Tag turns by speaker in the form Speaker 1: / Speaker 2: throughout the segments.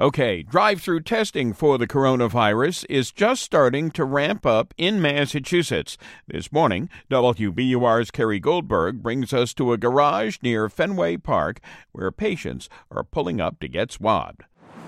Speaker 1: Okay, drive-through testing for the coronavirus is just starting to ramp up in Massachusetts. This morning, WBUR's Kerry Goldberg brings us to a garage near Fenway Park where patients are pulling up to get swabbed.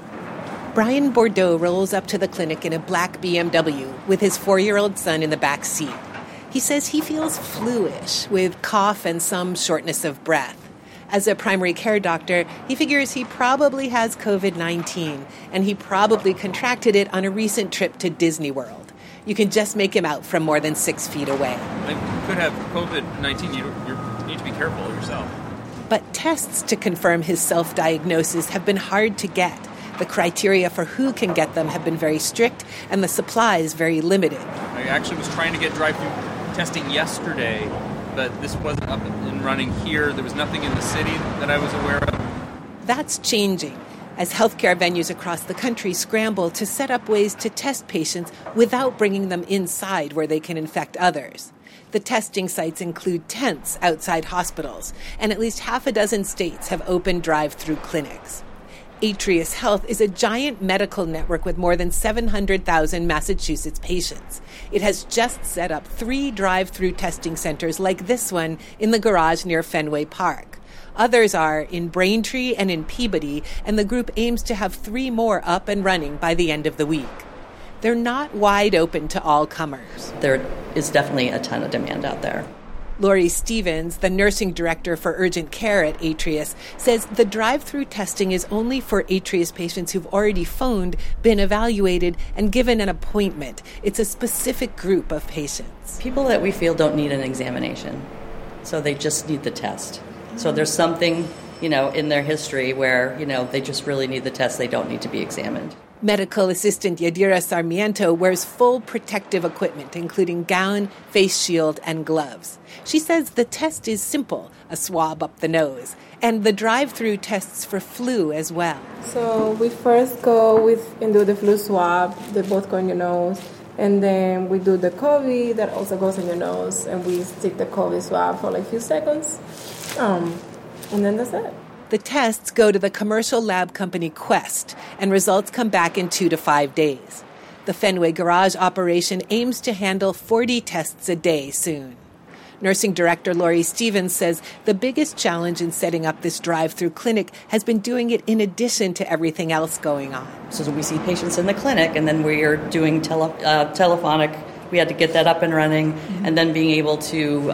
Speaker 2: Brian Bordeaux rolls up to the clinic in a black BMW with his 4-year-old son in the back seat. He says he feels flu-ish with cough and some shortness of breath. As a primary care doctor, he figures he probably has COVID-19, and he probably contracted it on a recent trip to Disney World. You can just make him out from more than 6 feet away.
Speaker 3: You could have COVID-19. You need to be careful yourself.
Speaker 2: But tests to confirm his self-diagnosis have been hard to get. The criteria for who can get them have been very strict, and the supply is very limited.
Speaker 3: I actually was trying to get drive-through testing yesterday, but this wasn't up and running here. There was nothing in the city that I was aware of.
Speaker 2: That's changing as healthcare venues across the country scramble to set up ways to test patients without bringing them inside where they can infect others. The testing sites include tents outside hospitals, and at least half a dozen states have opened drive-through clinics. Atrius Health is a giant medical network with more than 700,000 Massachusetts patients. It has just set up 3 drive-through testing centers like this one in the garage near Fenway Park. Others are in Braintree and in Peabody, and the group aims to have 3 more up and running by the end of the week. They're not wide open to all comers.
Speaker 4: There is definitely a ton of demand out there.
Speaker 2: Lori Stevens, the nursing director for urgent care at Atrius, says the drive-through testing is only for Atrius patients who've already phoned, been evaluated, and given an appointment. It's a specific group of patients.
Speaker 4: People that we feel don't need an examination, so they just need the test. So there's something, in their history where, they just really need the test. They don't need to be examined.
Speaker 2: Medical assistant Yadira Sarmiento wears full protective equipment, including gown, face shield, and gloves. She says the test is simple, a swab up the nose, and the drive-through tests for flu as well.
Speaker 5: So we first go and do the flu swab. They both go in your nose. And then we do the COVID, that also goes in your nose, and we stick the COVID swab for like a few seconds. And then that's it.
Speaker 2: The tests go to the commercial lab company Quest, and results come back in 2 to 5 days. The Fenway Garage operation aims to handle 40 tests a day soon. Nursing director Lori Stevens says the biggest challenge in setting up this drive-through clinic has been doing it in addition to everything else going on.
Speaker 4: So we see patients in the clinic, and then we are doing telephonic. We had to get that up and running, and then being able to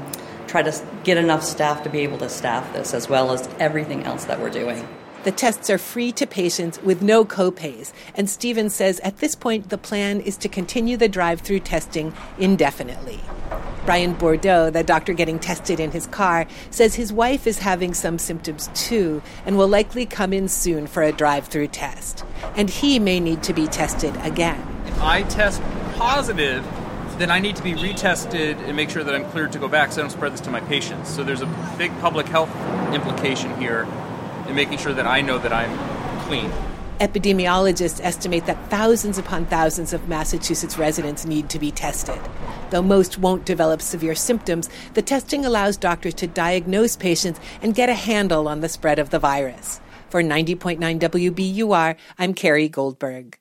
Speaker 4: try to get enough staff to be able to staff this, as well as everything else that we're doing.
Speaker 2: The tests are free to patients with no copays, and Stevens says at this point the plan is to continue the drive-through testing indefinitely. Brian Bordeaux, the doctor getting tested in his car, says his wife is having some symptoms too and will likely come in soon for a drive-through test. And he may need to be tested again.
Speaker 3: If I test positive, then I need to be retested and make sure that I'm cleared to go back so I don't spread this to my patients. So there's a big public health implication here in making sure that I know that I'm clean.
Speaker 2: Epidemiologists estimate that thousands upon thousands of Massachusetts residents need to be tested. Though most won't develop severe symptoms, the testing allows doctors to diagnose patients and get a handle on the spread of the virus. For 90.9 WBUR, I'm Kerry Goldberg.